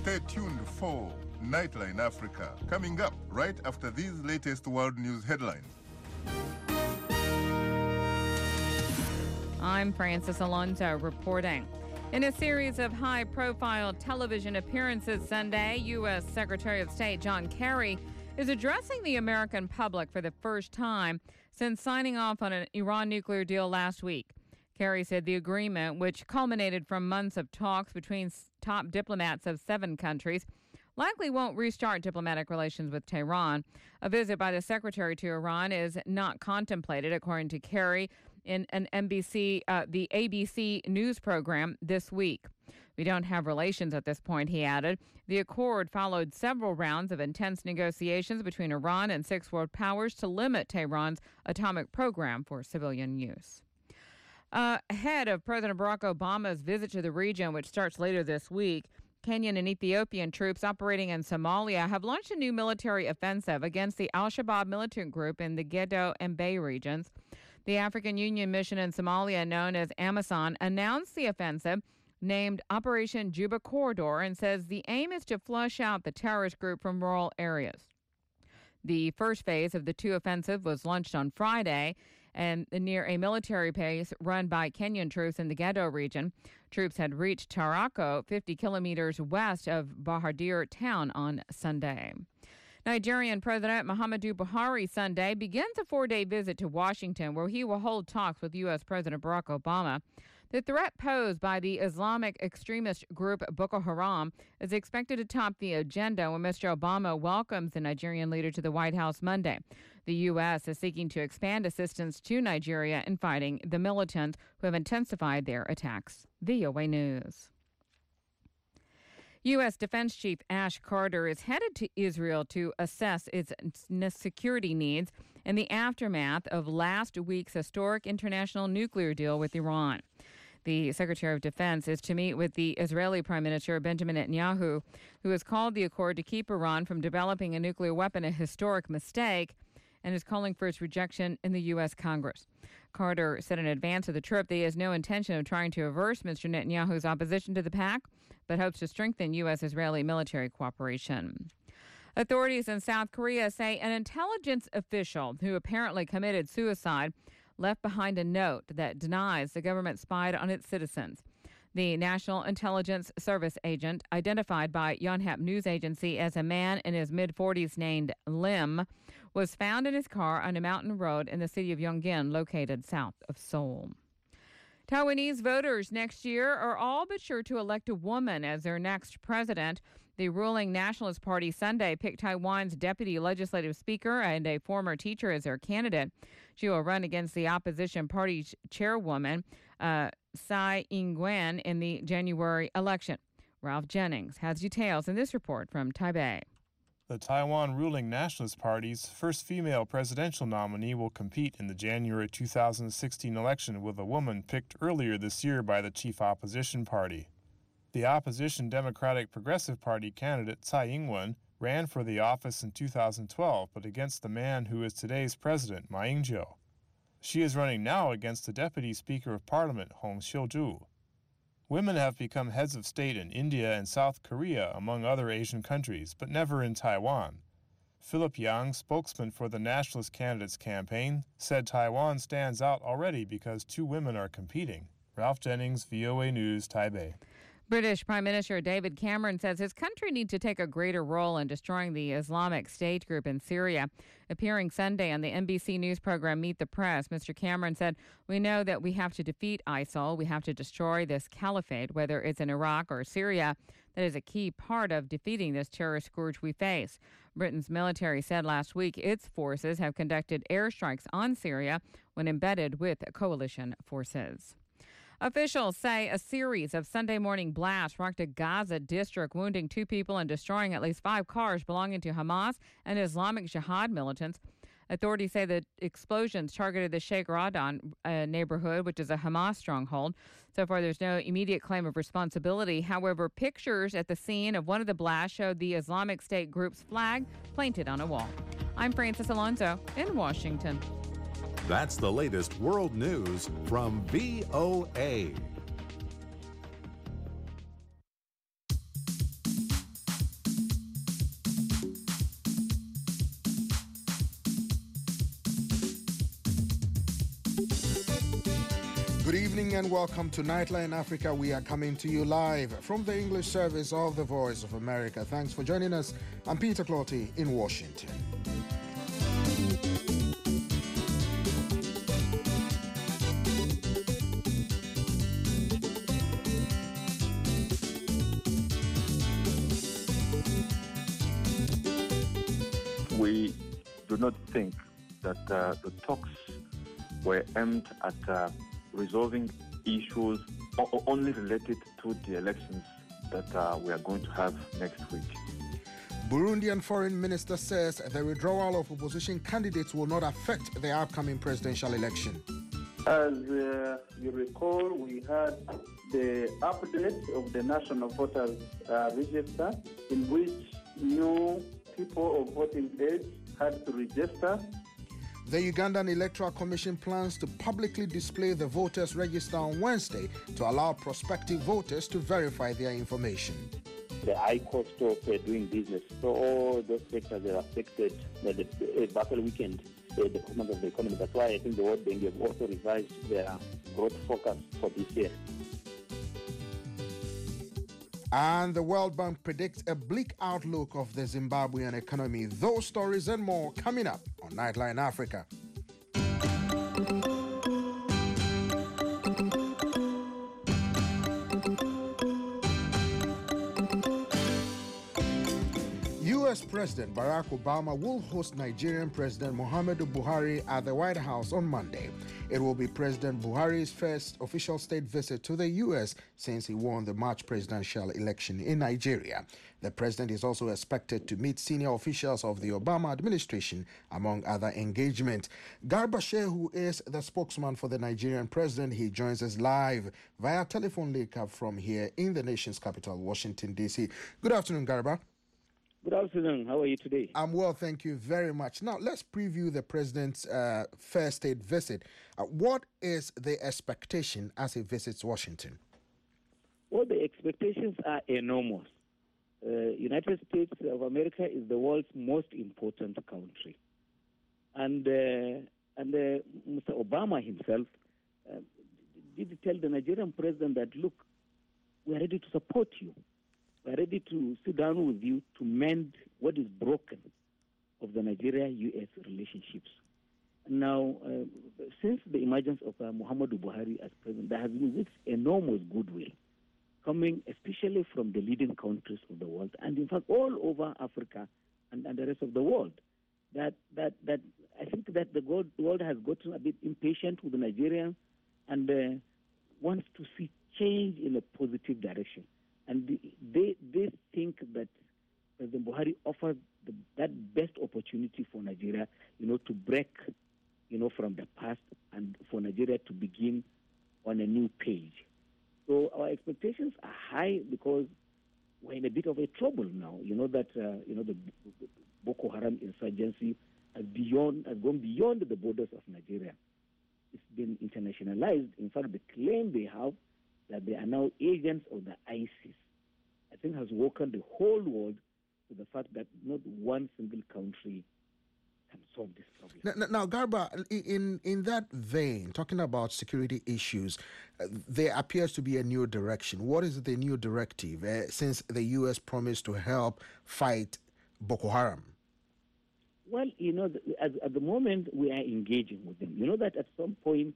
Stay tuned for Nightline Africa, coming up right after these latest world news headlines. I'm Francis Alonso reporting. In a series of high-profile television appearances Sunday, U.S. Secretary of State John Kerry is addressing the American public for the first time since signing off on an Iran nuclear deal last week. Kerry said the agreement, which culminated from months of talks between top diplomats of 7 countries, likely won't restart diplomatic relations with Tehran. A visit by the secretary to Iran is not contemplated, according to Kerry, in an the ABC news program this week. We don't have relations at this point, he added. The accord followed several rounds of intense negotiations between Iran and 6 world powers to limit Tehran's atomic program for civilian use. Ahead of President Barack Obama's visit to the region, which starts later this week, Kenyan and Ethiopian troops operating in Somalia have launched a new military offensive against the al-Shabaab militant group in the Gedo and Bay regions. The African Union mission in Somalia, known as AMISOM, announced the offensive, named Operation Juba Corridor, and says the aim is to flush out the terrorist group from rural areas. The first phase of the 2 offensive was launched on Friday and near a military base run by Kenyan troops in the Gedo region. Troops had reached Tarako, 50 kilometers west of Bahadur town, on Sunday. Nigerian President Muhammadu Buhari Sunday begins a 4-day visit to Washington, where he will hold talks with U.S. President Barack Obama. The threat posed by the Islamic extremist group Boko Haram is expected to top the agenda when Mr. Obama welcomes the Nigerian leader to the White House Monday. The U.S. is seeking to expand assistance to Nigeria in fighting the militants who have intensified their attacks. VOA News. U.S. Defense Chief Ash Carter is headed to Israel to assess its security needs in the aftermath of last week's historic international nuclear deal with Iran. The Secretary of Defense is to meet with the Israeli Prime Minister Benjamin Netanyahu, who has called the accord to keep Iran from developing a nuclear weapon a historic mistake and is calling for its rejection in the U.S. Congress. Carter said in advance of the trip that he has no intention of trying to reverse Mr. Netanyahu's opposition to the pact, but hopes to strengthen U.S.-Israeli military cooperation. Authorities in South Korea say an intelligence official who apparently committed suicide left behind a note that denies the government spied on its citizens. The National Intelligence Service agent, identified by Yonhap News Agency as a man in his mid-40s named Lim, was found in his car on a mountain road in the city of Yongin, located south of Seoul. Taiwanese voters next year are all but sure to elect a woman as their next president. The ruling Nationalist Party Sunday picked Taiwan's deputy legislative speaker and a former teacher as their candidate. She will run against the opposition party's chairwoman, Tsai Ing-wen, in the January election. Ralph Jennings has details in this report from Taipei. The Taiwan ruling Nationalist Party's first female presidential nominee will compete in the January 2016 election with a woman picked earlier this year by the chief opposition party. The opposition Democratic Progressive Party candidate Tsai Ing-wen ran for the office in 2012, but against the man who is today's president, Ma Ying-jeou. She is running now against the Deputy Speaker of Parliament, Hong Xiu-ju. Women have become heads of state in India and South Korea, among other Asian countries, but never in Taiwan. Philip Yang, spokesman for the nationalist candidates campaign, said Taiwan stands out already because 2 women are competing. Ralph Jennings, VOA News, Taipei. British Prime Minister David Cameron says his country needs to take a greater role in destroying the Islamic State group in Syria. Appearing Sunday on the NBC News program Meet the Press, Mr. Cameron said, "We know that we have to defeat ISIL. We have to destroy this caliphate, whether it's in Iraq or Syria. That is a key part of defeating this terrorist scourge we face." Britain's military said last week its forces have conducted airstrikes on Syria when embedded with coalition forces. Officials say a series of Sunday morning blasts rocked a Gaza district, wounding 2 people and destroying at least 5 cars belonging to Hamas and Islamic Jihad militants. Authorities say the explosions targeted the Sheikh Radhan neighborhood, which is a Hamas stronghold. So far, there's no immediate claim of responsibility. However, pictures at the scene of one of the blasts showed the Islamic State group's flag planted on a wall. I'm Francis Alonso in Washington. That's the latest world news from VOA. Good evening and welcome to Nightline Africa. We are coming to you live from the English service of the Voice of America. Thanks for joining us. I'm Peter Clotty in Washington. We do not think that the talks were aimed at resolving issues only related to the elections that we are going to have next week. Burundian foreign minister says the withdrawal of opposition candidates will not affect the upcoming presidential election. As you recall, we had the update of the National Voters Register, in which new people of voting age had to register. The Ugandan Electoral Commission plans to publicly display the voters' register on Wednesday to allow prospective voters to verify their information. The high cost of doing business, so all those sectors are affected by the battle weekend, the performance of the economy. That's why I think the World Bank have also revised their growth focus for this year. And the World Bank predicts a bleak outlook of the Zimbabwean economy. Those stories and more coming up on Nightline Africa. U.S. President Barack Obama will host Nigerian President Muhammadu Buhari at the White House on Monday. It will be President Buhari's first official state visit to the U.S. since he won the March presidential election in Nigeria. The president is also expected to meet senior officials of the Obama administration, among other engagements. Garba Shehu is the spokesman for the Nigerian president. He joins us live via telephone link from here in the nation's capital, Washington, D.C. Good afternoon, Garba. Good afternoon. How are you today? I'm well, thank you very much. Now, let's preview the president's first state visit. What is the expectation as he visits Washington? Well, the expectations are enormous. United States of America is the world's most important country. And Mr. Obama himself did tell the Nigerian president that, look, we are ready to support you. We are ready to sit down with you to mend what is broken of the Nigeria-U.S. relationships. Now, since the emergence of Muhammadu Buhari as president, there has been this enormous goodwill coming especially from the leading countries of the world, and in fact all over Africa and the rest of the world. That I think that the world has gotten a bit impatient with the Nigerians and wants to see change in a positive direction. And they think that President Buhari offers that best opportunity for Nigeria, to break, from the past and for Nigeria to begin on a new page. So our expectations are high because we're in a bit of a trouble now. The Boko Haram insurgency has gone beyond the borders of Nigeria. It's been internationalized. In fact, the claim they have that they are now agents of the ISIS, I think has woken the whole world to the fact that not one single country can solve this problem. Now, Garba, in that vein, talking about security issues, there appears to be a new direction. What is the new directive since the U.S. promised to help fight Boko Haram? Well, at the moment, we are engaging with them. You know that at some point,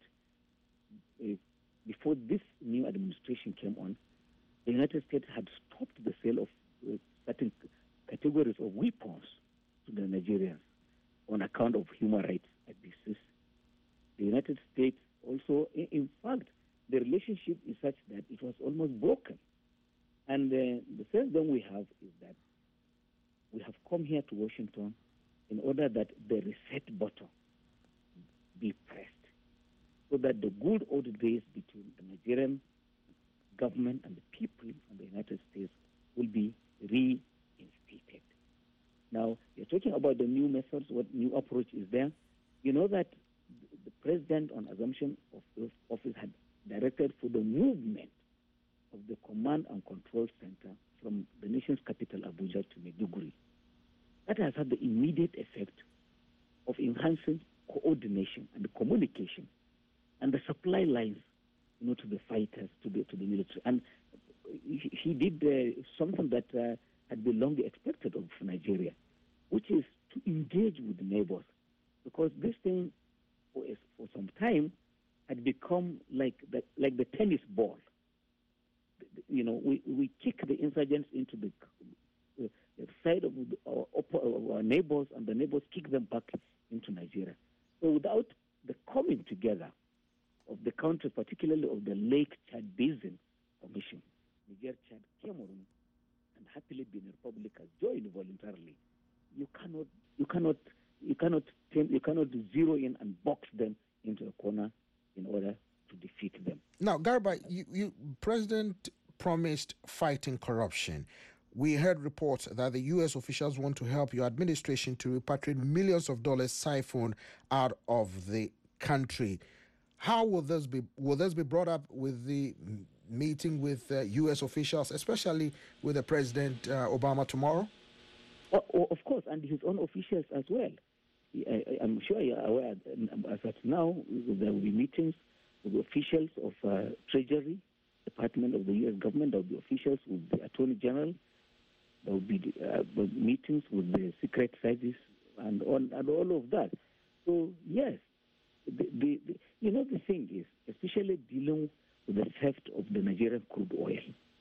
before this new administration came on, the United States had stopped the sale of certain categories of weapons to the Nigerians on account of human rights abuses. The United States also, in fact, the relationship is such that it was almost broken. And the sense that we have is that we have come here to Washington in order that the reset button be pressed so that the good old days between the Nigerian government and the people of the United States will be reinstated. Now, you're talking about the new methods, what new approach is there. You know that the president, on assumption of office, had directed for the movement of the command and control center from the nation's capital, Abuja, to Maiduguri. That has had the immediate effect of enhancing coordination and communication and the supply lines something that had been long expected of Nigeria, which is to engage with neighbors, because this thing for some time had become like the tennis ball. We kick the insurgents into the side of our neighbors, and the neighbors kick them back into Nigeria. So without the coming together of the countries, particularly of the Lake Chad Basin Commission, Niger, Chad, Cameroon, and happily Benin Republic has joined voluntarily, you cannot zero in and box them into a corner in order to defeat them. Now, Garba, President promised fighting corruption. We heard reports that the U.S. officials want to help your administration to repatriate millions of dollars siphoned out of the country. How will this be? Will this be brought up with the meeting with U.S. officials, especially with the President Obama tomorrow? Of course, and his own officials as well. I'm sure you are aware, as of now, there will be meetings with the officials of Treasury, Department of the U.S. government. There will be officials with the Attorney General. There will be meetings with the Secret Service and all of that. So, yes, the thing is, especially dealing with the theft of the Nigerian crude oil.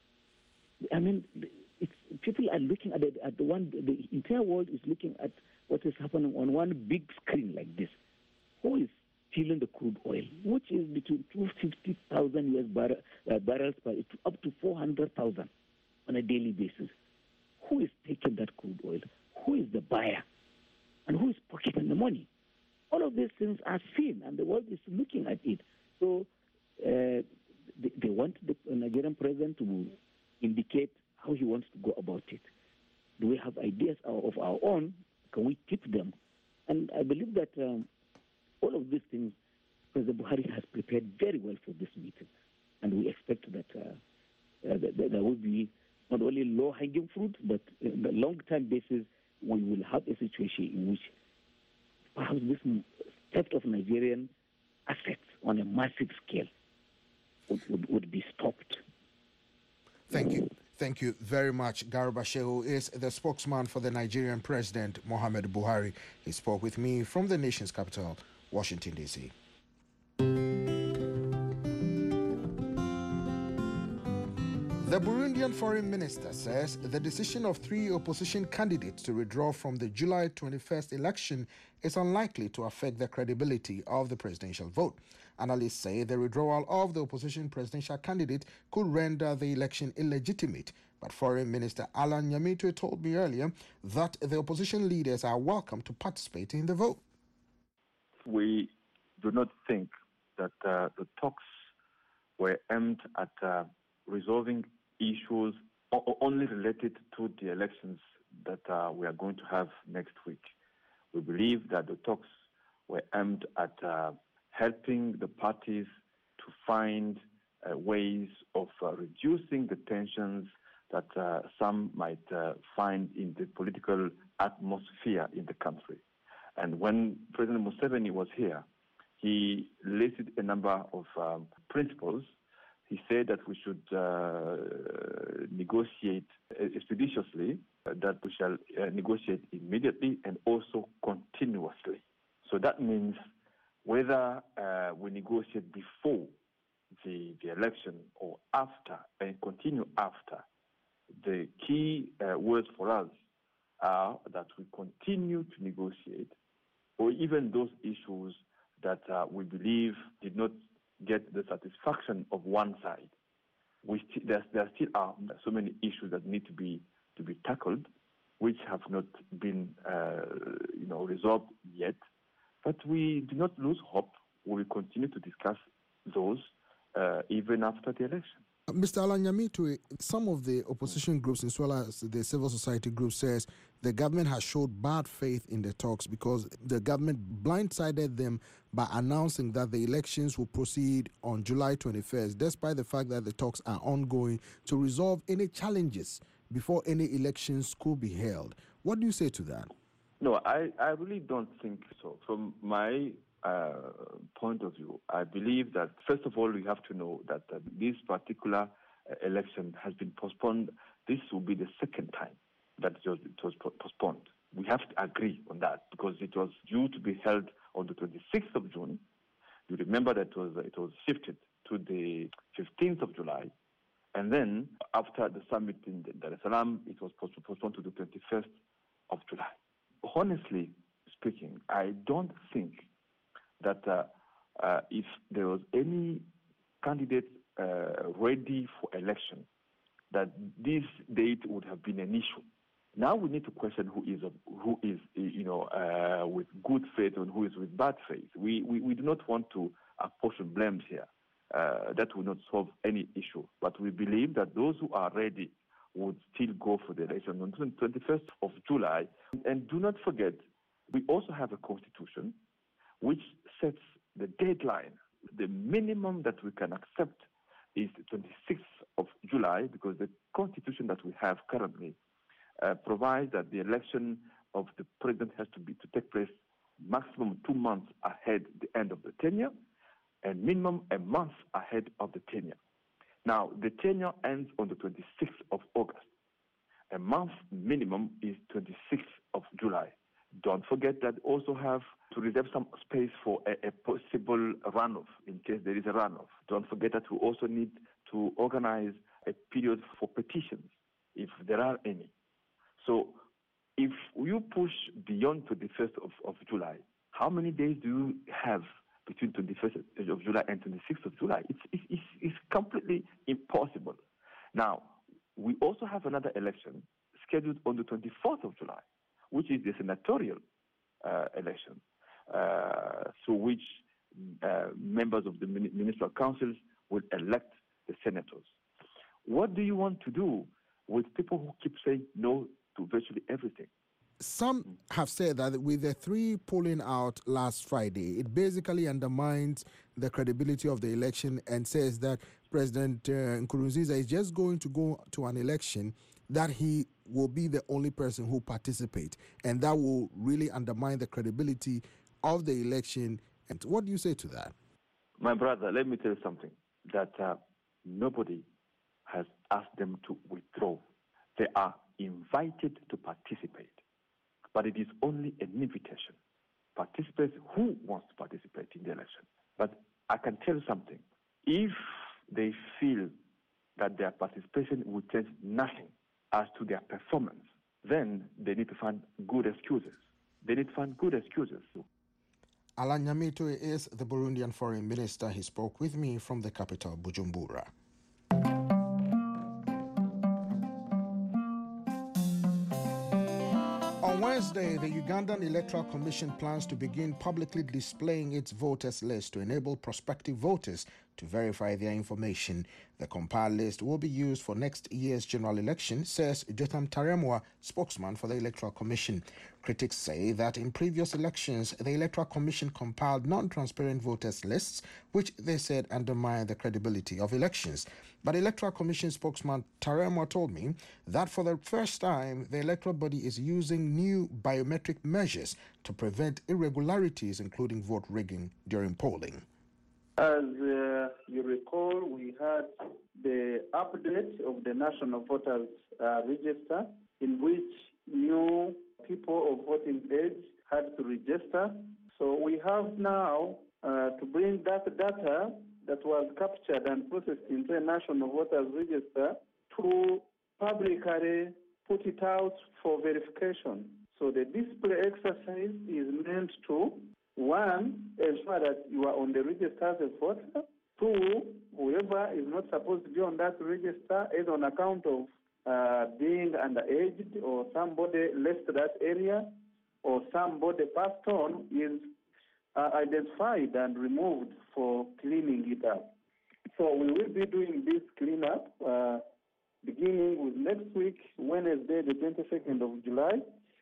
I mean, people are looking at the entire world is looking at what is happening on one big screen like this. Who is stealing the crude oil, which is between 250,000 U.S. barrels up to 400,000 on a daily basis? Who is taking that crude oil? Who is the buyer? And who is pocketing the money? All of these things are seen, and the world is looking at it. So they want the Nigerian president to indicate how he wants to go about it. Do we have ideas of our own? Can we keep them? And I believe that all of these things, President Buhari has prepared very well for this meeting. And we expect that there will be not only low-hanging fruit, but on a long-term basis, we will have a situation in which perhaps this theft of Nigerian assets on a massive scale would be stopped. Thank you. Thank you very much. Garba Shehu is the spokesman for the Nigerian President, Muhammadu Buhari. He spoke with me from the nation's capital, Washington, D.C. The Burundian foreign minister says the decision of 3 opposition candidates to withdraw from the July 21st election is unlikely to affect the credibility of the presidential vote. Analysts say the withdrawal of the opposition presidential candidate could render the election illegitimate. But Foreign Minister Alan Nyamitwe told me earlier that the opposition leaders are welcome to participate in the vote. We do not think that the talks were aimed at resolving issues only related to the elections that we are going to have next week. We believe that the talks were aimed at helping the parties to find ways of reducing the tensions that some might find in the political atmosphere in the country. And when President Museveni was here, he listed a number of principles. He said that we should negotiate expeditiously, that we shall negotiate immediately and also continuously. So that means whether we negotiate before the election or after and continue after, the key words for us are that we continue to negotiate, or even those issues that we believe did not get the satisfaction of one side. There still are so many issues that need to be tackled, which have not been resolved yet. But we do not lose hope. We will continue to discuss those even after the election. Mr. Alan Nyamitwe, some of the opposition groups, as well as the civil society group, says the government has showed bad faith in the talks because the government blindsided them by announcing that the elections will proceed on July 21st, despite the fact that the talks are ongoing to resolve any challenges before any elections could be held. What do you say to that? No, I really don't think so. From my point of view, I believe that, first of all, we have to know that this particular election has been postponed this will be the second time that it was postponed. We have to agree on that because it was due to be held on the 26th of June. You remember that it was shifted to the 15th of July. And then after the summit in Dar es Salaam, it was postponed to the 21st of July. Honestly speaking, I don't think that if there was any candidate ready for election, that this date would have been an issue. Now we need to question who is with good faith and who is with bad faith. We do not want to apportion blames here. That will not solve any issue. But we believe that those who are ready would still go for the election on the 21st of July. And do not forget, we also have a constitution which sets the deadline. The minimum that we can accept is the 26th of July because the constitution that we have currently provides that the election of the president has to take place maximum 2 months ahead the end of the tenure and minimum a month ahead of the tenure. Now, the tenure ends on the 26th of August. A month minimum is 26th of July. Don't forget that also have to reserve some space for a possible runoff in case there is a runoff. Don't forget that we also need to organize a period for petitions if there are any. So if you push beyond 21st of July, how many days do you have between 21st of July and 26th of July? It's completely impossible. Now, we also have another election scheduled on the 24th of July, which is the senatorial election, through which members of the ministerial councils will elect the senators. What do you want to do with people who keep saying no to virtually everything? Some have said that with the 3 pulling out last Friday, it basically undermines the credibility of the election and says that President Nkurunziza is just going to go to an election that he will be the only person who participates, and that will really undermine the credibility of the election. And what do you say to that? My brother, let me tell you something, that nobody has asked them to withdraw. They are invited to participate, but it is only an invitation. Participants who wants to participate in the election. But I can tell you something. If they feel that their participation will change nothing as to their performance, then they need to find good excuses. Alain Nyamitwe is the Burundian foreign minister. He spoke with me from the capital, Bujumbura. On Wednesday, the Ugandan Electoral Commission plans to begin publicly displaying its voters' list to enable prospective voters to verify their information. The compiled list will be used for next year's general election, says Jotham Taremwa, spokesman for the Electoral Commission. Critics say that in previous elections, the Electoral Commission compiled non-transparent voters' lists, which they said undermine the credibility of elections. But Electoral Commission spokesman Taremwa told me that for the first time, the electoral body is using new biometric measures to prevent irregularities, including vote rigging during polling. As you recall, we had the update of the National Voters Register, in which new people of voting age had to register. So we have now to bring that data that was captured and processed into the National Voters Register to publicly put it out for verification. So the display exercise is meant to, 1, ensure that you are on the register as a voter. 2, whoever is not supposed to be on that register, either on account of being underaged or somebody left that area or somebody passed on, is identified and removed for cleaning it up. So we will be doing this cleanup beginning with next week, Wednesday, the 22nd of July,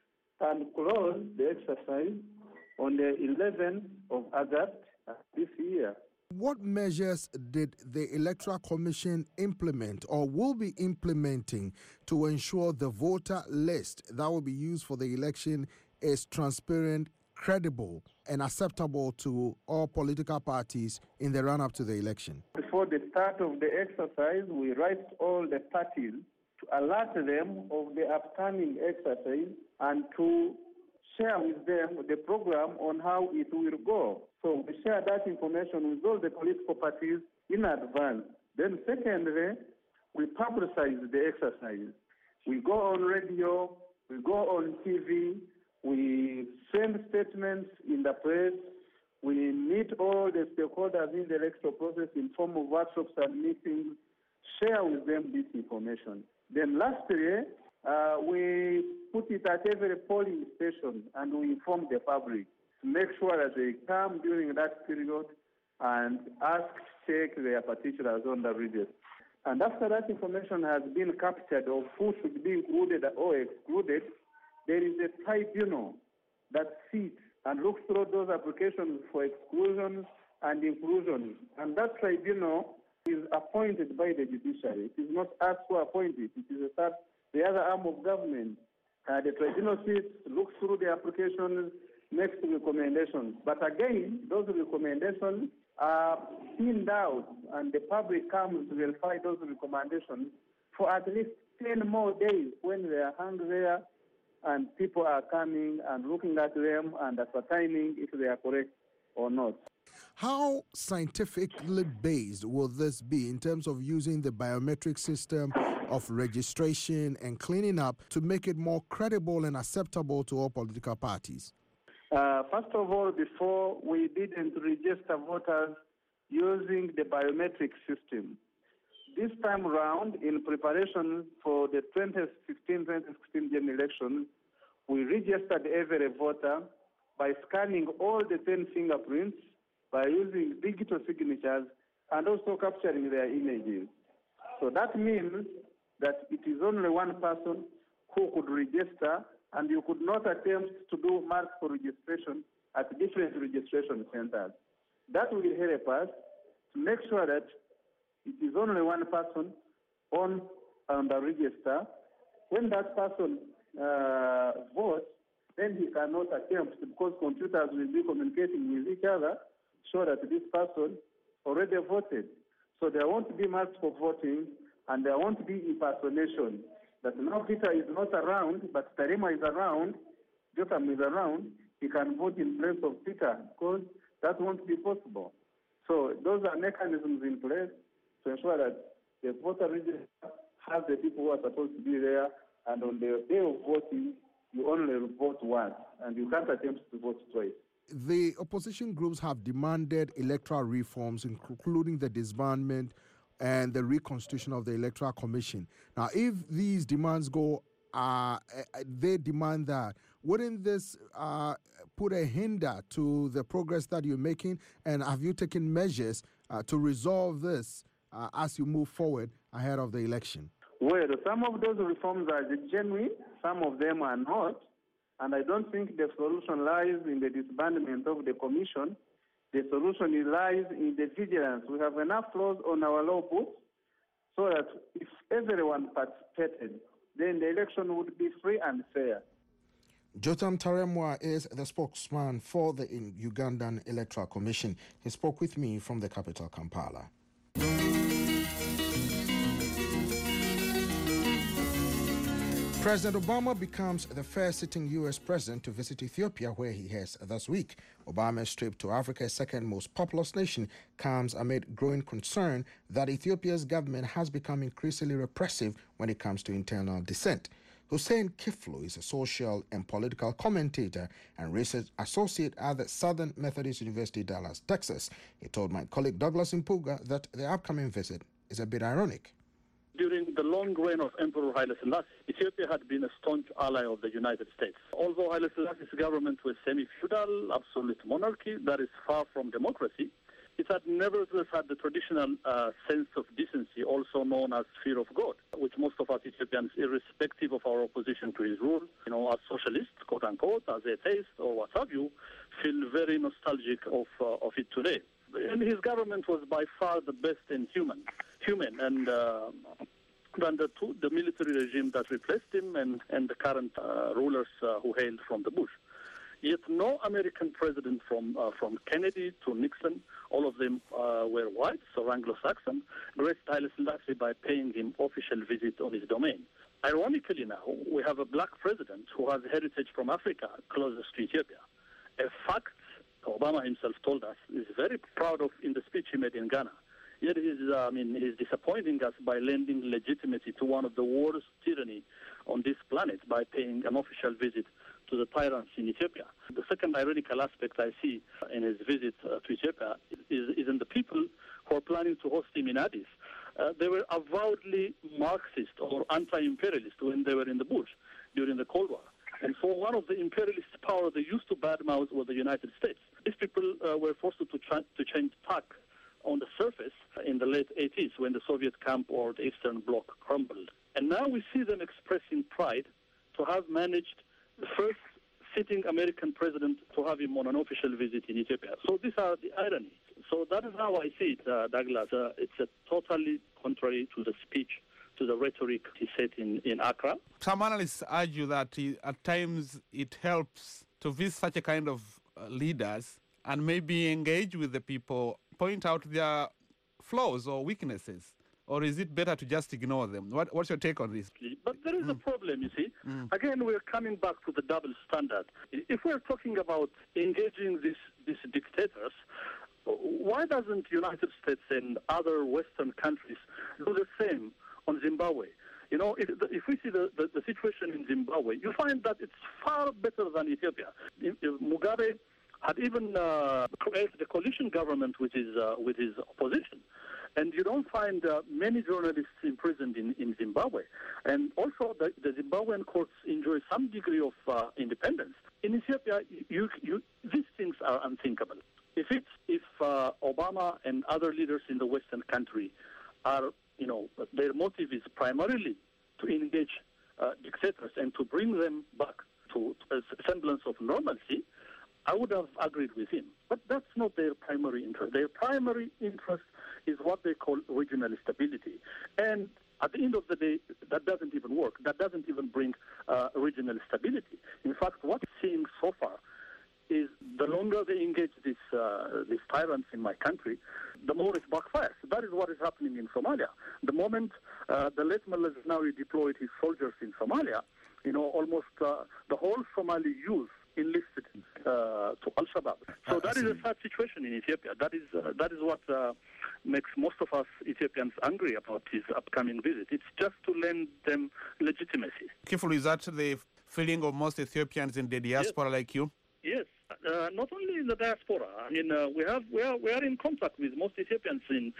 and close the exercise on the 11th of August this year. What measures did the Electoral Commission implement or will be implementing to ensure the voter list that will be used for the election is transparent, credible, and acceptable to all political parties in the run-up to the election? Before the start of the exercise, we write all the parties to alert them of the upcoming exercise and to share with them the program on how it will go. So we share that information with all the political parties in advance. Then secondly, we publicize the exercise. We go on radio, we go on TV, we send statements in the press, we meet all the stakeholders in the electoral process in form of workshops and meetings, share with them this information. Then lastly, we put it at every polling station and we inform the public to make sure that they come during that period and check their particulars on the register. And after that information has been captured of who should be included or excluded, there is a tribunal that sits and looks through those applications for exclusion and inclusion. And that tribunal is appointed by the judiciary. It is not us who appoint it. It is the other arm of government. The tribunal sits, looks through the applications, makes recommendations. But again, those recommendations are pinned out, and the public comes to verify those recommendations for at least 10 more days when they are hung there and people are coming and looking at them and ascertaining if they are correct or not. How scientifically based will this be in terms of using the biometric system of registration and cleaning up to make it more credible and acceptable to all political parties? First of all, before we didn't register voters using the biometric system. This time around, in preparation for the 2015-2016 general election, we registered every voter by scanning all the 10 fingerprints, by using digital signatures, and also capturing their images. So that means that it is only one person who could register, and you could not attempt to do multiple registration at different registration centers. That will help us to make sure that it is only one person on the register. When that person votes, then he cannot attempt, because computers will be communicating with each other, so that this person already voted. So there won't be multiple voting, and there won't be impersonation. That now Peter is not around, but Tarima is around, Jotham is around, he can vote in place of Peter, because that won't be possible. So those are mechanisms in place to ensure that the voter register has the people who are supposed to be there, and on the day of voting, you only vote once, and you can't attempt to vote twice. The opposition groups have demanded electoral reforms, including the disbandment and the reconstitution of the Electoral Commission. Now, if these demands go, they demand that, wouldn't this put a hinder to the progress that you're making? And have you taken measures to resolve this as you move forward ahead of the election? Well, some of those reforms are genuine, some of them are not. And I don't think the solution lies in the disbandment of the commission. The solution lies in the vigilance. We have enough laws on our law books so that if everyone participated, then the election would be free and fair. Jotham Taremwa is the spokesman for the Ugandan Electoral Commission. He spoke with me from the capital, Kampala. President Obama becomes the first sitting U.S. president to visit Ethiopia, where he has this week. Obama's trip to Africa's second most populous nation comes amid growing concern that Ethiopia's government has become increasingly repressive when it comes to internal dissent. Hussein Kiflu is a social and political commentator and research associate at the Southern Methodist University, Dallas, Texas. He told my colleague Douglas Impuga that the upcoming visit is a bit ironic. During the long reign of Emperor Haile Selassie, Ethiopia had been a staunch ally of the United States. Although Haile Selassie's government was semi-feudal, absolute monarchy that is far from democracy, it had nevertheless had the traditional sense of decency, also known as fear of God, which most of us Ethiopians, irrespective of our opposition to his rule, as socialists, quote-unquote, as atheists or what have you, feel very nostalgic of it today. And his government was by far the best and human, and than the military regime that replaced him and the current rulers who hailed from the bush. Yet no American president from Kennedy to Nixon, all of them were white, so Anglo-Saxon, graced Haile Selassie by paying him official visit on his domain. Ironically now, we have a black president who has heritage from Africa closest to Ethiopia. A fact Obama himself told us is very proud of in the speech he made in Ghana. Yet he's disappointing us by lending legitimacy to one of the worst tyranny on this planet by paying an official visit to the tyrants in Ethiopia. The second ironical aspect I see in his visit to Ethiopia is in the people who are planning to host him in Addis. They were avowedly Marxist or anti-imperialist when they were in the bush during the Cold War. And so one of the imperialist powers they used to badmouth was the United States. These people were forced to change tack on the surface in the late 80s when the Soviet camp or the Eastern Bloc crumbled. And now we see them expressing pride to have managed the first sitting American president to have him on an official visit in Ethiopia. So these are the ironies. So that is how I see it, Douglas. It's totally contrary to the speech, to the rhetoric he said in Accra. Some analysts argue that at times it helps to visit such a kind of leaders and maybe engage with the people, point out their flaws or weaknesses. Or is it better to just ignore them? What's your take on this? But there is a problem, you see. Again, we're coming back to the double standard. If we're talking about engaging these dictators, why doesn't the United States and other Western countries do the same on Zimbabwe? You know, if we see the situation in Zimbabwe, you find that it's far better than Ethiopia. If Mugabe had even created a coalition government with his opposition. And you don't find many journalists imprisoned in Zimbabwe. And also, the Zimbabwean courts enjoy some degree of independence. In Ethiopia, these things are unthinkable. If Obama and other leaders in the Western country are, their motive is primarily to engage dictators and to bring them back to a semblance of normalcy, I would have agreed with him. But that's not their primary interest. Their primary interest is what they call regional stability. And at the end of the day, that doesn't even work. That doesn't even bring regional stability. In fact, what we're seeing so far is the longer they engage these tyrants in my country, the more it backfires. That is what is happening in Somalia. The moment the late Meles Zenawi deployed his soldiers in Somalia, almost the whole Somali youth enlisted to Al-Shabaab. So that is a sad situation in Ethiopia. That is what makes most of us Ethiopians angry about his upcoming visit. It's just to lend them legitimacy. Kiflu, is that the feeling of most Ethiopians in the diaspora like you? Yes, not only in the diaspora. I mean, we are in contact with most Ethiopians in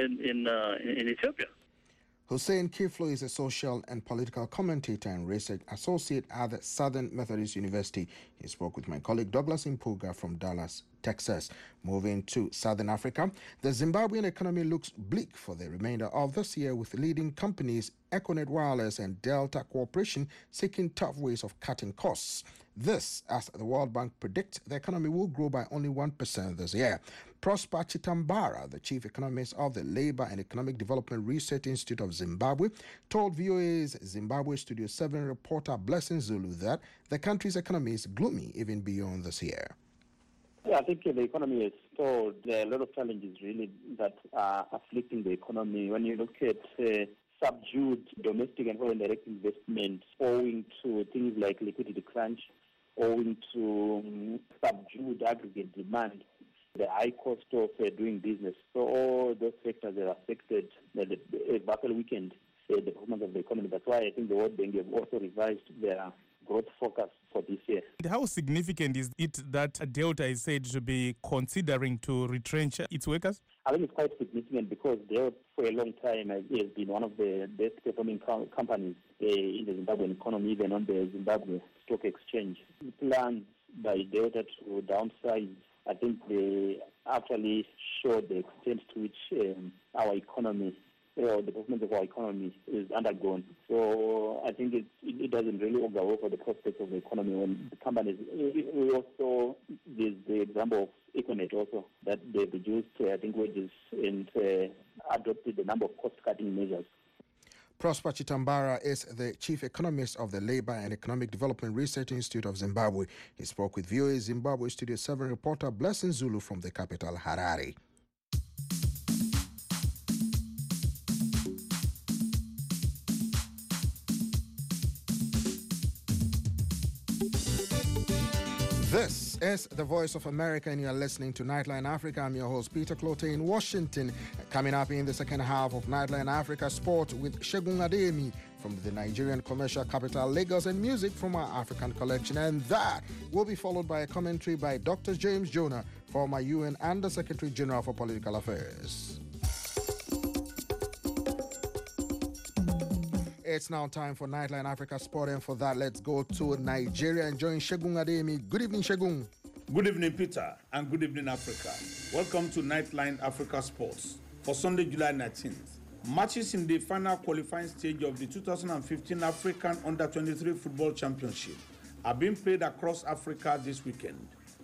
Ethiopia. Hussein Kiflu is a social and political commentator and research associate at the Southern Methodist University. He spoke with my colleague Douglas Impuga from Dallas, Texas. Moving to Southern Africa, the Zimbabwean economy looks bleak for the remainder of this year, with leading companies Econet Wireless and Delta Corporation seeking tough ways of cutting costs. This, as the World Bank predicts, the economy will grow by only 1% this year. Prosper Chitambara, the chief economist of the Labour and Economic Development Research Institute of Zimbabwe, told VOA's Zimbabwe Studio 7 reporter Blessing Zulu that the country's economy is gloomy even beyond this year. Yeah, I think the economy is still, there are a lot of challenges really that are afflicting the economy. When you look at subdued domestic and foreign direct investment owing to things like liquidity crunch, owing to subdued aggregate demand, the high cost of doing business. So all those factors have affected the battle weekend, the performance of the economy. That's why I think the World Bank have also revised their growth focus for this year. How significant is it that Delta is said to be considering to retrench its workers? I think it's quite significant because Delta for a long time has been one of the best performing companies in the Zimbabwean economy, even on the Zimbabwe Stock Exchange. Plans by Delta to downsize, I think they actually show the extent to which our economy, the performance of our economy is undergone. So I think it doesn't really augur well for the prospects of the economy when the companies. We also, there's the example of Econet also, that they reduced, I think, wages and adopted a number of cost-cutting measures. Prosper Chitambara is the chief economist of the Labor and Economic Development Research Institute of Zimbabwe. He spoke with VOA Zimbabwe Studio 7 reporter Blessing Zulu from the capital, Harare. This is the Voice of America, and you are listening to Nightline Africa. I'm your host, Peter Clote, in Washington. Coming up in the second half of Nightline Africa Sport with Segun Ademi from the Nigerian commercial capital, Lagos, and music from our African collection. And that will be followed by a commentary by Dr. James Jonah, former UN Under Secretary General for Political Affairs. It's now time for Nightline Africa Sport, and for that, let's go to Nigeria and join Segun Ademi. Good evening, Segun. Good evening, Peter, and good evening, Africa. Welcome to Nightline Africa Sports for Sunday, July 19th. Matches in the final qualifying stage of the 2015 African Under-23 Football Championship are being played across Africa this weekend.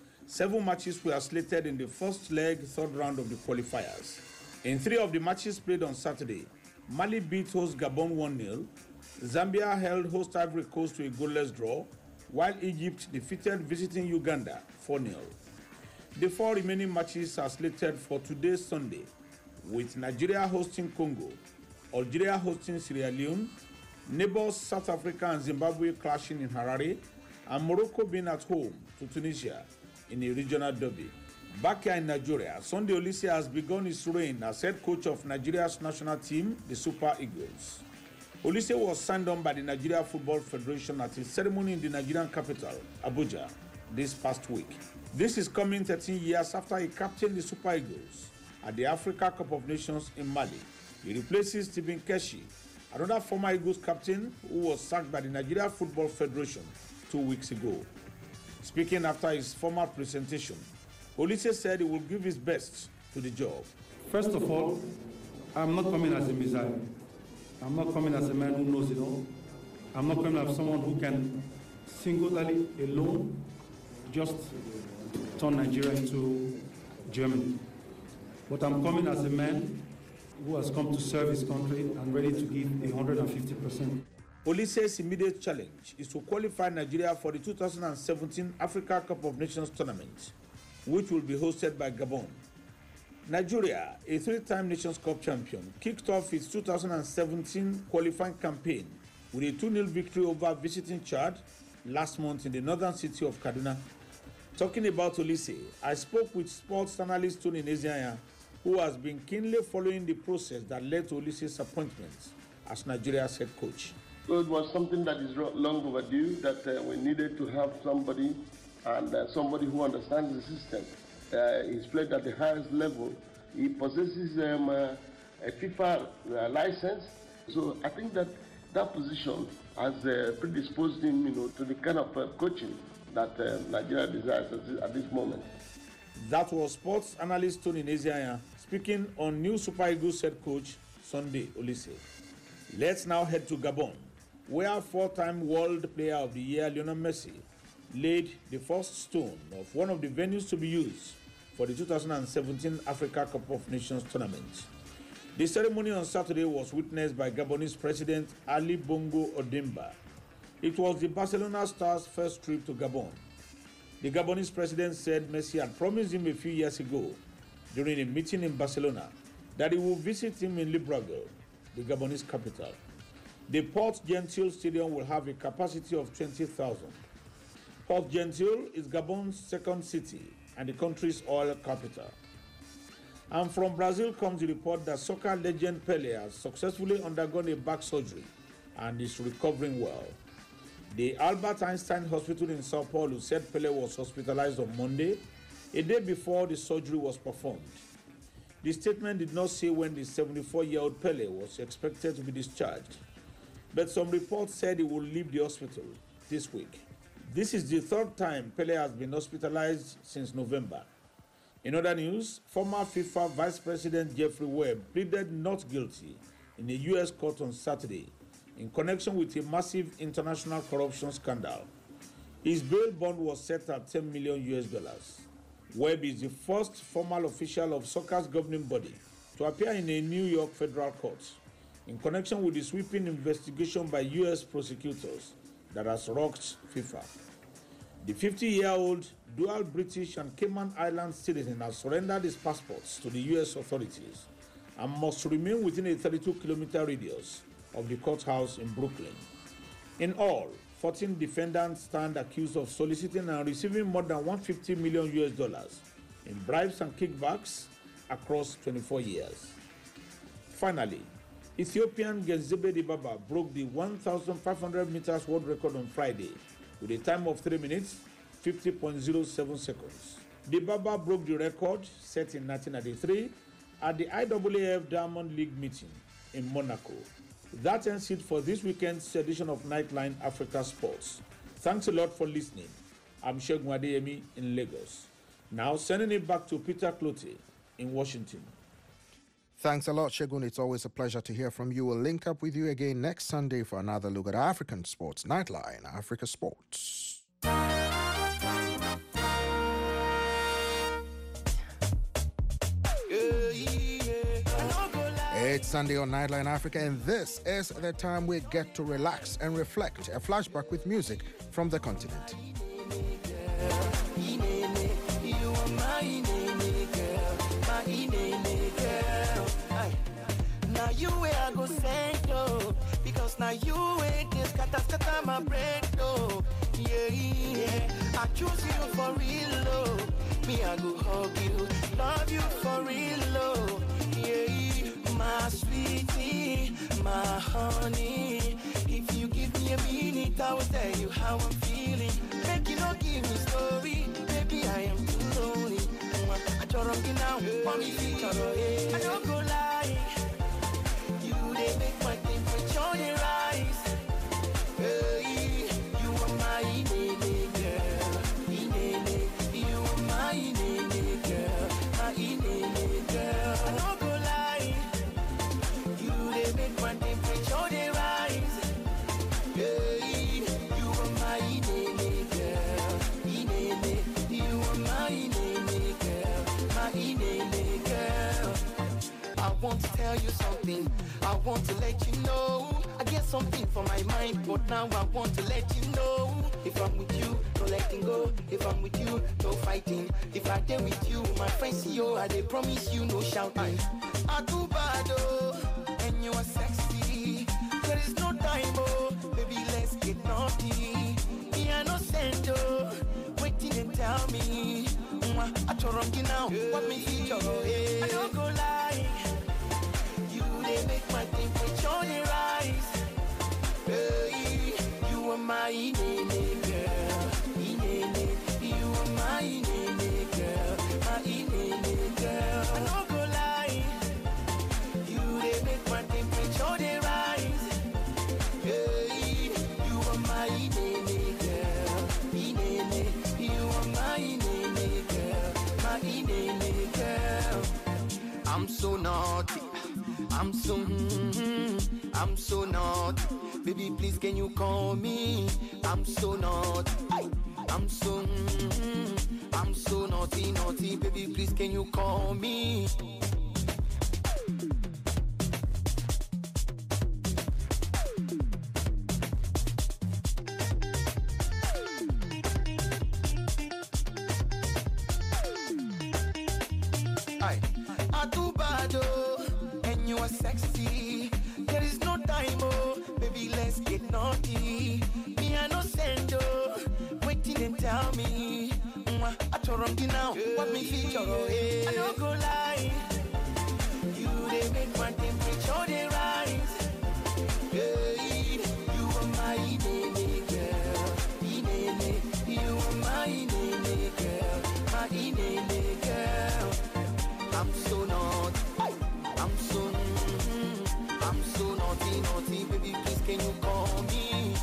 7 matches were slated in the first leg, third round of the qualifiers. In 3 of the matches played on Saturday, Mali beat host Gabon 1-0, Zambia held host Ivory Coast to a goalless draw, while Egypt defeated visiting Uganda 4-0. The 4 remaining matches are slated for today, Sunday, with Nigeria hosting Congo, Algeria hosting Sierra Leone, neighbors South Africa and Zimbabwe clashing in Harare, and Morocco being at home to Tunisia in a regional derby. Back here in Nigeria, Sunday Olise has begun his reign as head coach of Nigeria's national team, the Super Eagles. Olise was signed on by the Nigeria Football Federation at a ceremony in the Nigerian capital, Abuja, this past week. This is coming 13 years after he captained the Super Eagles at the Africa Cup of Nations in Mali. He replaces Stephen Keshi, another former Eagles captain who was sacked by the Nigeria Football Federation 2 weeks ago. Speaking after his formal presentation, Olise said he will give his best to the job. First of all, I'm not coming as a messiah. I'm not coming as a man who knows it all. I'm not coming as someone who can singularly, alone, just turn Nigeria into Germany. But I'm coming as a man who has come to serve his country and ready to give 150%. Olise's immediate challenge is to qualify Nigeria for the 2017 Africa Cup of Nations tournament, which will be hosted by Gabon. Nigeria, a 3-time Nations Cup champion, kicked off its 2017 qualifying campaign with a 2-0 victory over visiting Chad last month in the northern city of Kaduna. Talking about Olise, I spoke with sports analyst Tony Nezianya, who has been keenly following the process that led to Olise's appointment as Nigeria's head coach. So it was something that is long overdue, that we needed to have somebody somebody who understands the system. He's played at the highest level. He possesses a FIFA license. So I think that position has predisposed him, to the kind of coaching that Nigeria desires at this moment. That was sports analyst Tony Nezianya speaking on new Super Eagles head coach Sunday Olise. Let's now head to Gabon, where 4-time World Player of the Year Lionel Messi laid the first stone of one of the venues to be used for the 2017 Africa Cup of Nations tournament. The ceremony on Saturday was witnessed by Gabonese President Ali Bongo Ondimba. It was the Barcelona star's first trip to Gabon. The Gabonese president said Messi had promised him a few years ago during a meeting in Barcelona that he would visit him in Libreville, the Gabonese capital. The Port Gentil Stadium will have a capacity of 20,000. Port Gentil is Gabon's second city and the country's oil capital. And from Brazil comes the report that soccer legend Pelé has successfully undergone a back surgery and is recovering well. The Albert Einstein Hospital in Sao Paulo said Pelé was hospitalized on Monday, a day before the surgery was performed. The statement did not say when the 74-year-old Pelé was expected to be discharged, but some reports said he will leave the hospital this week. This is the 3rd time Pelé has been hospitalized since November. In other news, former FIFA Vice President Jeffrey Webb pleaded not guilty in a U.S. court on Saturday in connection with a massive international corruption scandal. His bail bond was set at $10 million. Webb is the first formal official of soccer's governing body to appear in a New York federal court. in connection with the sweeping investigation by U.S. prosecutors that has rocked FIFA. The 50-year-old dual British and Cayman Islands citizen has surrendered his passports to the U.S. authorities and must remain within a 32-kilometer radius of the courthouse in Brooklyn. In all, 14 defendants stand accused of soliciting and receiving more than $150 million in bribes and kickbacks across 24 years. Finally, Ethiopian Genzebe Dibaba broke the 1,500 meters world record on Friday with a time of 3 minutes, 50.07 seconds. Dibaba broke the record set in 1993 at the IAAF Diamond League meeting in Monaco. That ends it for this weekend's edition of Nightline Africa Sports. Thanks a lot for listening. I'm Segun Adeyemi in Lagos. Now sending it back to Peter Clote in Washington. Thanks a lot, Segun. It's always a pleasure to hear from you. We'll link up with you again next Sunday for another look at African sports. Nightline Africa Sports. It's Sunday on Nightline Africa, and this is the time we get to relax and reflect. A flashback with music from the continent. Now you where I go send though, because now you ain't this scatter my brain though. Yeah, I choose you for real though. Me I go hug you, love you for real though. Yeah, my sweetie, my honey. If you give me a minute, I will tell you how I'm feeling. Make you not give me story, baby I am too lonely. I don't now, I don't go lie. They make my temperature rise. Hey, you are my inene girl. Inene, you are my inene girl. My inene girl. I don't go lie. You they make my temperature rise. Hey, you are my inene girl. Inene, you are my inene girl. My inene girl. I want to tell you something. I want to let you know I get something for my mind, but now I want to let you know. If I'm with you, no letting go. If I'm with you, no fighting. If I dare with you, my friends see you, I they promise you no shouting. I do bad oh, and you are sexy. There is no time oh, baby let's get naughty. Me I no send oh, waiting and tell me. I told you now, what me feature? I don't go lie. They make my temperature rise. Hey, you are my inene girl. Inene, you are my inene girl. My inene girl. I don't go lie. You they make my temperature rise. Hey, you are my inene girl. Inene, you are my inene girl. My inene girl. I'm so naughty. I'm so naughty. Baby, please can you call me? I'm so naughty. I'm so naughty. Baby, please can you call me? I do bad oh, and you are sexy. There is no time oh, baby let's get naughty. Me I no send oh, waiting and tell me. I told you now, what me feature I don't go lie. You they make my temperature they rise. Hey, you are my inene girl. Inene, you are my inene girl. My inene girl. I'm so naughty. I'm so naughty, baby, please can you call me?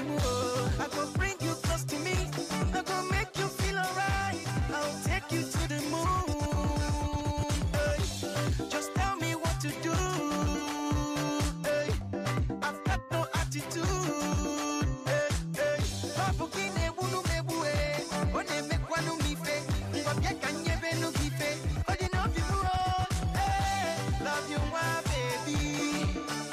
more. I go bring you close to me. I go make you feel alright. I'll take you to the moon. Hey, just tell me what to do. Hey, I've got no attitude. Hey, hey. Papu kine wunu mebu one me kwanu mife. Mbapya kanye benu gife. Odi no bibu oh. Hey, love you my baby.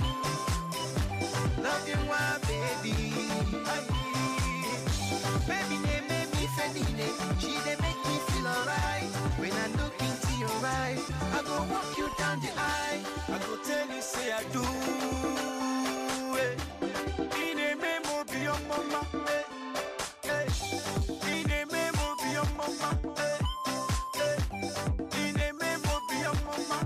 Love you my baby. Aye. Baby they make me feel she they make me feel alright. When I look into your eyes, I go walk you down the aisle. I go tell you say I do. In a memo be your mama. In a memo be your mama. In a memo be your mama.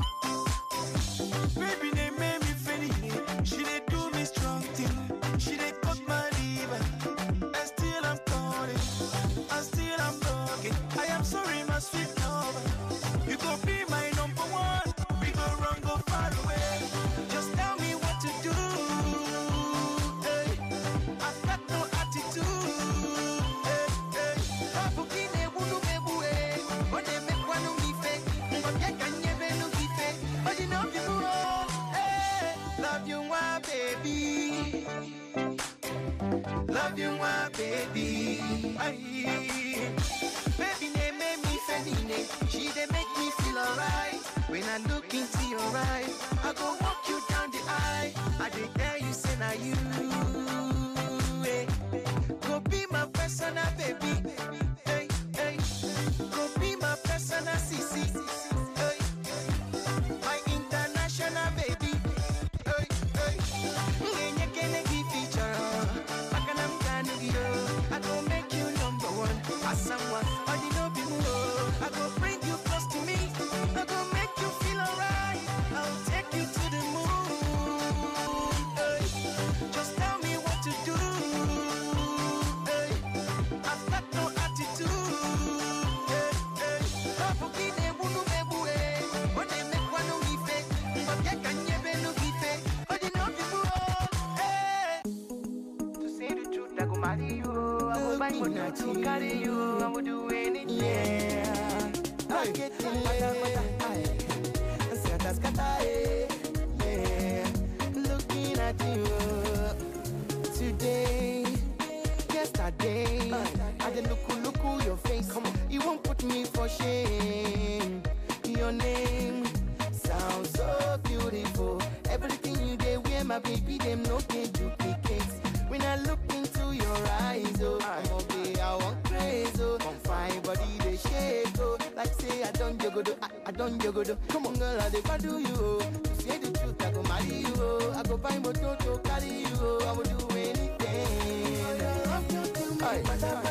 Baby they make me feel she they do me strong thing. She they cut my liver. And still I'm calling. And still I'm talking. I am sorry my sweet lover. You go be my number one. We go run go far away. Just tell me what to do. Hey, I've got no attitude. Hey, hey. Papu kine wunu mebu one me kwanu mife. Mbapya kanye benu gife. Odi no bibu oh. Hey, love you my baby. Love you my baby. Aye. Baby they make me feel she they make me feel alright. When I look into your eyes, I go walk you down the aisle. I dey tell you say na you. Hey. Go be my personal baby. Hey, hey. Go be my personal CC. Hey. My international baby. Hey, hey. Ngenye kene gi feature. Makanam kanu gido. I go make you number one. Asamwa, odi no be more. I go bring you close to me. I go make you feel alright. I'll take you to the moon. Hey, just tell me what to do. Hey, I've got no attitude. Hey, hey. Papu kine wunu mebu one me kwanu mife. Mbapya kanye benu gife. Odi no bibu oh. Hey, to say the truth I go marry you. I go buy motor to carry you. I will do anything. Yeah. I get looking at you today, yesterday. I did look your face. Come on, you won't put me for shame. Your name sounds so beautiful. Everything you did, wear my baby, them no they duplicate. When I look into your eyes, oh, I'm okay, I want crazy, oh. Come fine body, they shake, oh. Like say I don't jogodo, I don't jogodo. Come on, girl, I dey do you, oh. To say the truth, I go marry you, oh. I go buy motor to carry you, oh. I will do anything. Aye.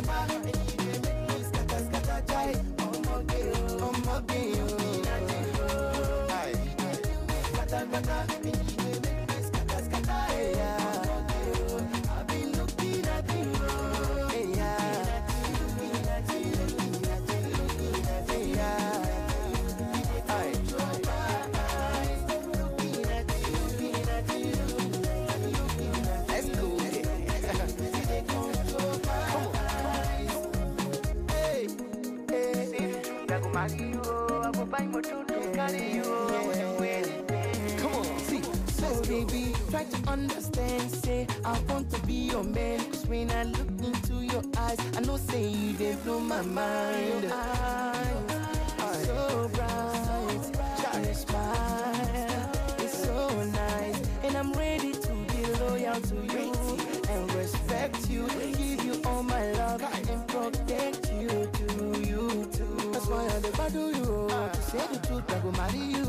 Come on, see. So baby, try to understand. Say I want to be your man. 'Cause when I look into your eyes, I know say you they blow my mind. Your eyes so bright, your smile is so nice, and I'm ready to be loyal to you and respect you, give you all my love and protect you too. That's why I never do you. To say the truth, I go marry you.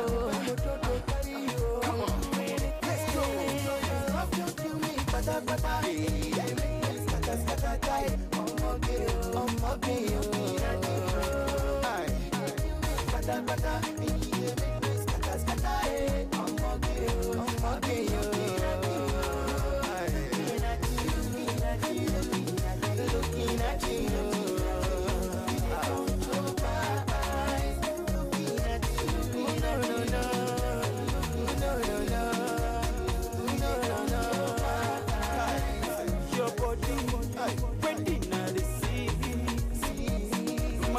Come on, let's go. Love don't kill me, bata bata. Scatter die. Oh my baby. Bata bata. Scatter. Oh my baby. Looking at you.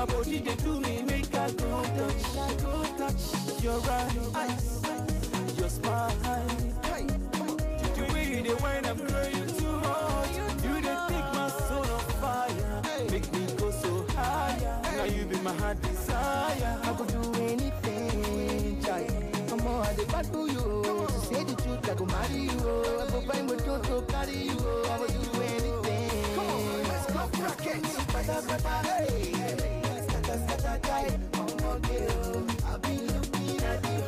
my body they do me, make I go touch your eyes, your smile. The way you dey wine, I'm growing too hot. You dey take my soul on fire, make me go so higher. Now you be my heart desire. I could do anything, child. Come on, I dey battle you. To say the truth, I go marry you. I go find my to carry you. I will do anything. Come on, let's go crack it. Hey, scatter, guy. Oh, girl, I've been looking at you.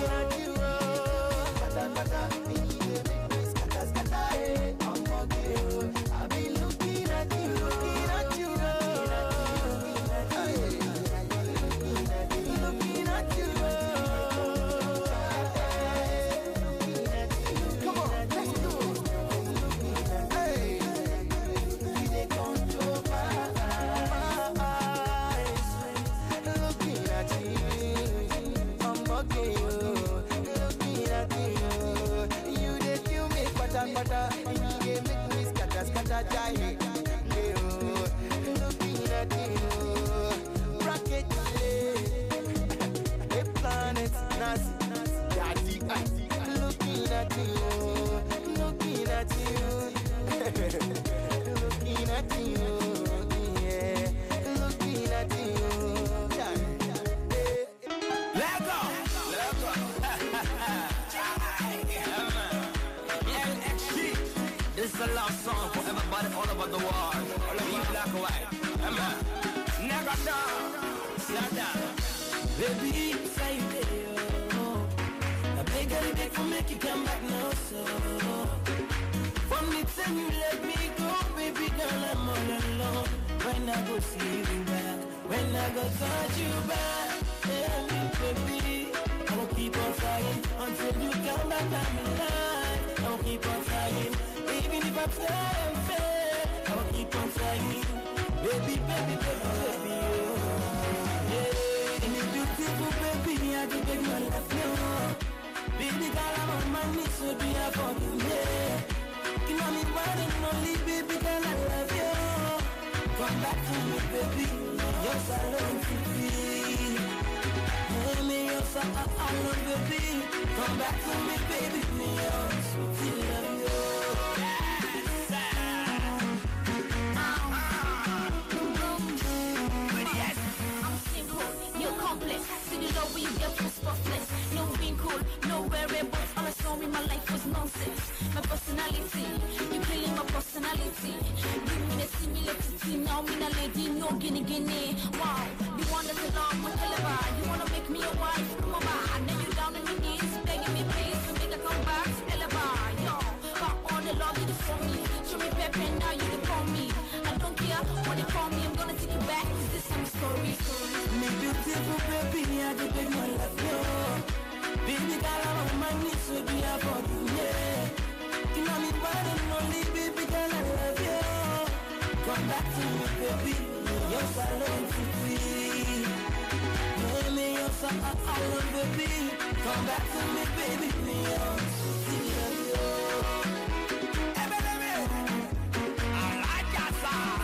This is a love song for everybody all over the world. All of you black and white. Never down. Slow down. Baby, say you did, oh. I beg every day for make you come back now, so. From the time you let me go, baby girl, I'm all alone. When I go see you back, when I go touch you back, tell me, baby, I will keep on trying until you come back down the line. I will keep on trying, even if I try and fail. I will keep on trying, baby, oh. Yeah, and it's beautiful, baby, I can take my life now. Baby girl, I'm on my knees, so be a fucking yeah. You know me running only, baby girl, I love you. Come back to me, baby, you're so lonely. Tell me you're so alone, baby. Come back to me, baby, you're sweet, love you. You get from spotless, no wrinkle, no wearables. All I saw in my life was nonsense. My personality, you killing my personality. Give me the similarity, now me a lady, no guinea. Wow, you wanna tell love my caliber. You wanna make me a wife, mama. And then you down on your knees, begging me please to make a comeback, caliber. Yo, but all the love you do for me. Show me pepper, now you can call me. I don't care what they call me, I'm gonna take you back. Is this some story? Me beautiful baby, I can take my life, yo. Baby girl, I'm on my knees, so be a fucking yeah. You know me running only, baby girl, I love you. Come back to me, baby, you're so lonely. Tell me you're so alone, baby. Come back to me, baby, you're so love you. Hey, baby, I like your song.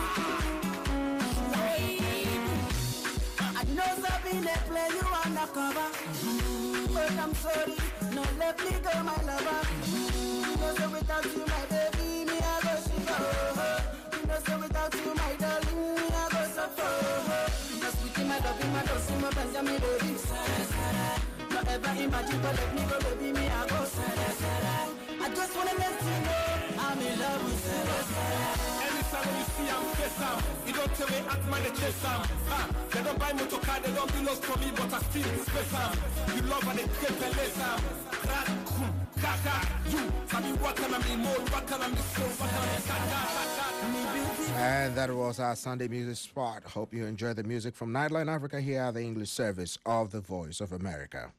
I know Sabine play you undercover, but I'm sorry, no let me go, my lover. You know so without you, my baby, me I go shiver. You know so without you, my darling, me I go suffer. Just within my love, in my dose, in my Benjamin, baby. Not ever imagine, but let me go, baby, me I go. I just wanna let you know I'm in love with you. Anytime when you see I'm face out, you don't tell me act man they chase out. They don't buy motor car, they don't be lost for me, but I still space out. You love and they creep and lace out. Crack, kaka, you. Tell me what can I be more, what can I be slow, what can I be kaka. And that was our Sunday music spot. Hope you enjoy the music from Nightline Africa here at the English service of the Voice of America.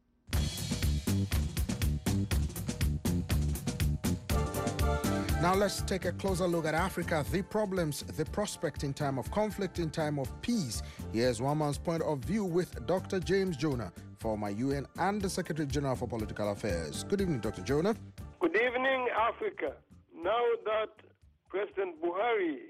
Now let's take a closer look at Africa, the problems, the prospect in time of conflict, in time of peace. Here's one man's point of view with Dr. James Jonah, former UN and the Secretary General for Political Affairs. Good evening, Dr. Jonah. Good evening, Africa. Now that President Buhari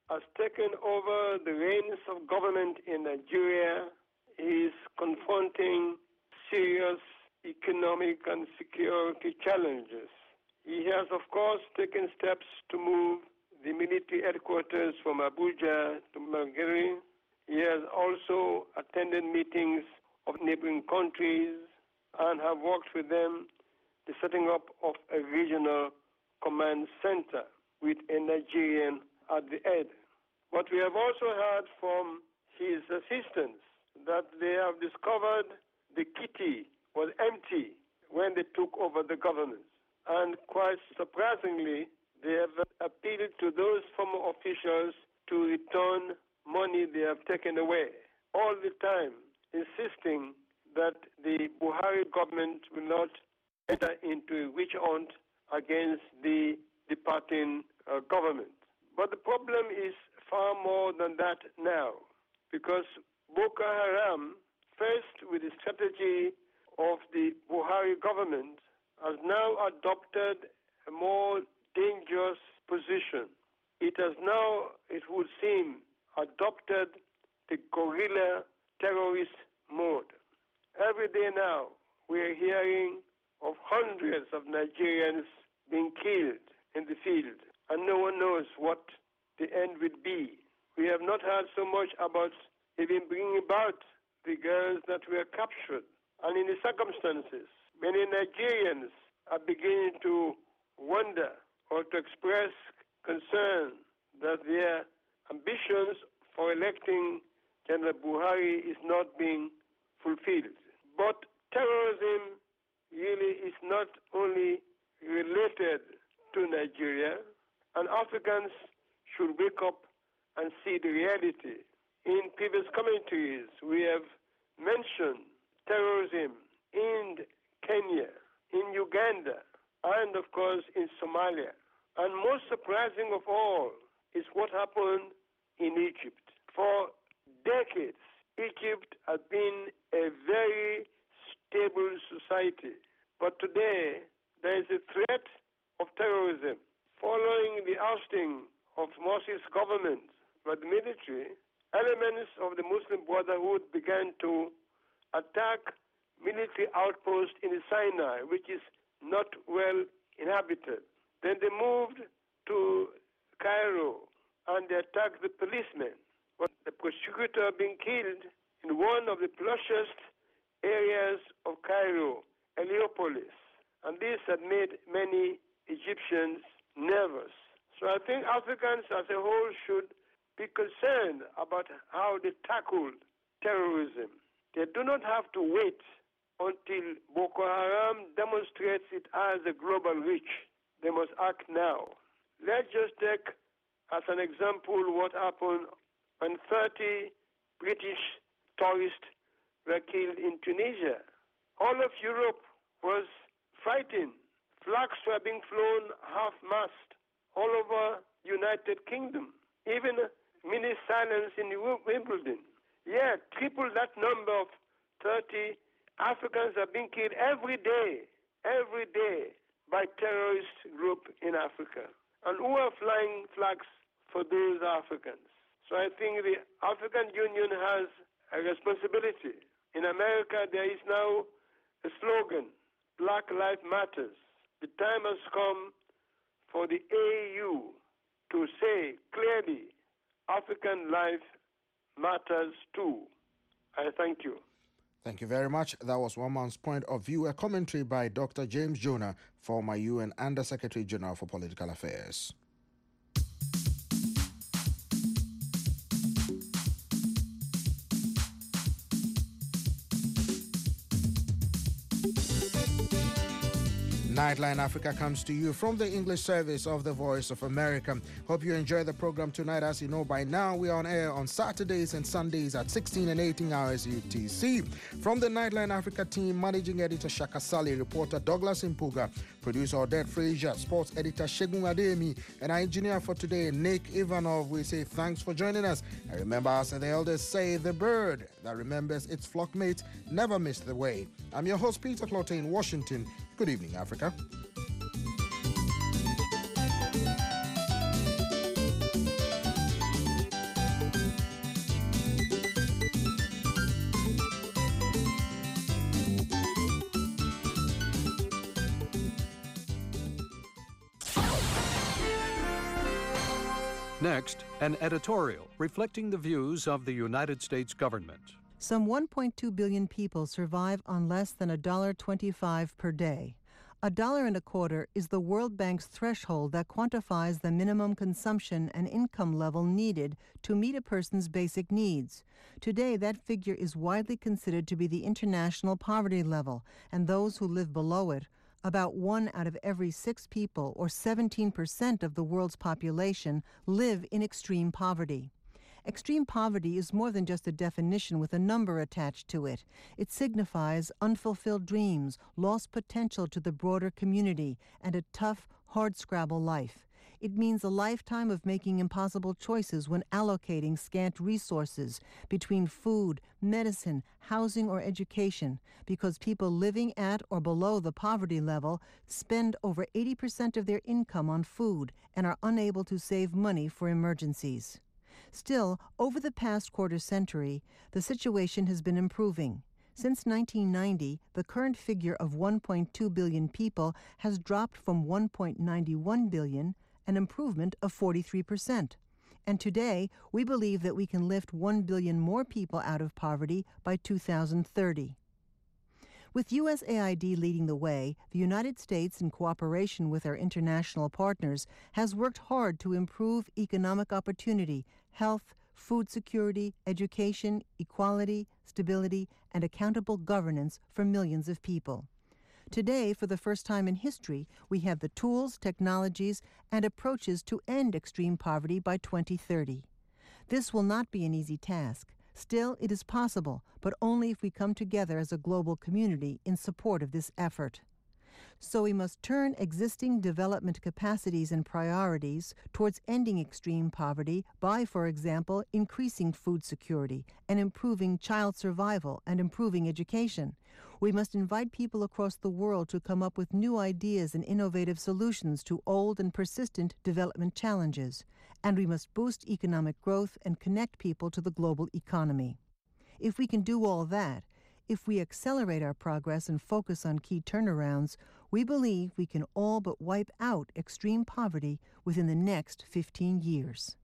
has taken over the reins of government in Nigeria, he is confronting serious economic and security challenges. He has, of course, taken steps to move the military headquarters from Abuja to Maiduguri. He has also attended meetings of neighboring countries and have worked with them the setting up of a regional command center with a Nigerian at the head. But we have also heard from his assistants that they have discovered the kitty was empty when they took over the government. And quite surprisingly, they have appealed to those former officials to return money they have taken away, all the time insisting that the Buhari government will not enter into a witch hunt against the departing government. But the problem is far more than that now, because Boko Haram, first with the strategy of the Buhari government, has now adopted a more dangerous position. It has now, it would seem, adopted the guerrilla terrorist mode. Every day now, we are hearing of hundreds of Nigerians being killed in the field, and no one knows what the end will be. We have not heard so much about even bringing about the girls that were captured. And in the circumstances, many Nigerians are beginning to wonder or to express concern that their ambitions for electing General Buhari is not being fulfilled. But terrorism really is not only related to Nigeria, and Africans should wake up and see the reality. In previous commentaries, we have mentioned terrorism in Kenya, in Uganda, and of course in Somalia. And most surprising of all is what happened in Egypt. For decades, Egypt has been a very stable society. But today, there is a threat of terrorism. Following the ousting of Morsi's government by the military, elements of the Muslim Brotherhood began to attack military outposts in the Sinai, which is not well inhabited. Then they moved to Cairo and they attacked the policemen. But the prosecutor being killed in one of the plushest areas of Cairo, Heliopolis. And this had made many Egyptians nervous. So I think Africans as a whole should be concerned about how they tackled terrorism. They do not have to wait until Boko Haram demonstrates it has a global reach. They must act now. Let's just take as an example what happened when 30 British tourists were killed in Tunisia. All of Europe was fighting. Flags were being flown half-mast all over United Kingdom. Even mini silence in Wimbledon. Yeah, triple that number of 30 Africans are being killed every day by terrorist group in Africa. And who are flying flags for those Africans? So I think the African Union has a responsibility. In America, there is now a slogan, Black Lives Matters. The time has come for the AU to say clearly, African life matters too. I thank you. Thank you very much. That was One Man's Point of View, a commentary by Dr. James Jonah, former UN Under Secretary General for Political Affairs. Nightline Africa comes to you from the English service of the Voice of America. Hope you enjoy the program tonight. As you know by now, we are on air on Saturdays and Sundays at 16 and 18 hours UTC. From the Nightline Africa team, Managing Editor Shaka Sali, reporter Douglas Impuga, producer Odette Frazier, sports editor Shegun Ademi, and our engineer for today, Nick Ivanov. We say thanks for joining us. And remember, as the elders say, the bird that remembers its flockmate never missed the way. I'm your host, Peter Clotte in Washington. Good evening, Africa. Next, an editorial reflecting the views of the United States government. Some 1.2 billion people survive on less than $1.25 per day. $1.25 is the World Bank's threshold that quantifies the minimum consumption and income level needed to meet a person's basic needs. Today, that figure is widely considered to be the international poverty level, and those who live below it, about 1 out of every 6 people, or 17% of the world's population, live in extreme poverty. Extreme poverty is more than just a definition with a number attached to it. It signifies unfulfilled dreams, lost potential to the broader community, and a tough, hardscrabble life. It means a lifetime of making impossible choices when allocating scant resources between food, medicine, housing, or education, because people living at or below the poverty level spend over 80% of their income on food and are unable to save money for emergencies. Still, over the past quarter century, the situation has been improving. Since 1990, the current figure of 1.2 billion people has dropped from 1.91 billion, an improvement of 43%. And today, we believe that we can lift 1 billion more people out of poverty by 2030. With USAID leading the way, the United States, in cooperation with our international partners, has worked hard to improve economic opportunity, health, food security, education, equality, stability, and accountable governance for millions of people. Today, for the first time in history, we have the tools, technologies, and approaches to end extreme poverty by 2030. This will not be an easy task. Still, it is possible, but only if we come together as a global community in support of this effort. So we must turn existing development capacities and priorities towards ending extreme poverty by, for example, increasing food security and improving child survival and improving education. We must invite people across the world to come up with new ideas and innovative solutions to old and persistent development challenges. And we must boost economic growth and connect people to the global economy. If we can do all that, if we accelerate our progress and focus on key turnarounds, we believe we can all but wipe out extreme poverty within the next 15 years.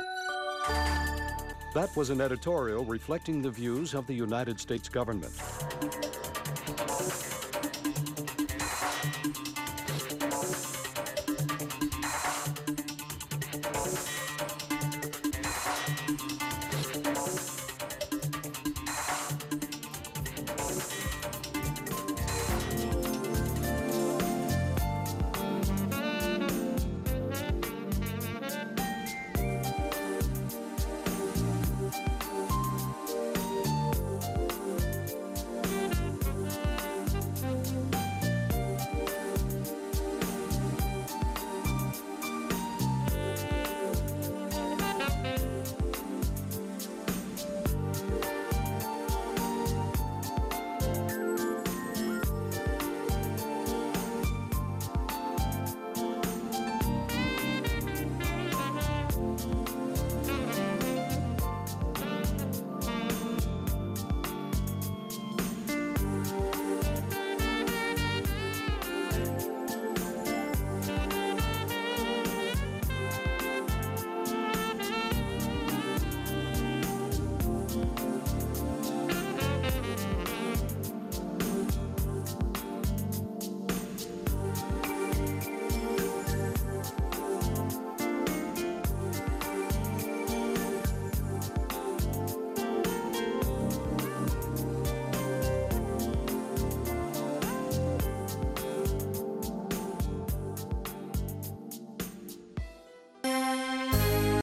That was an editorial reflecting the views of the United States government.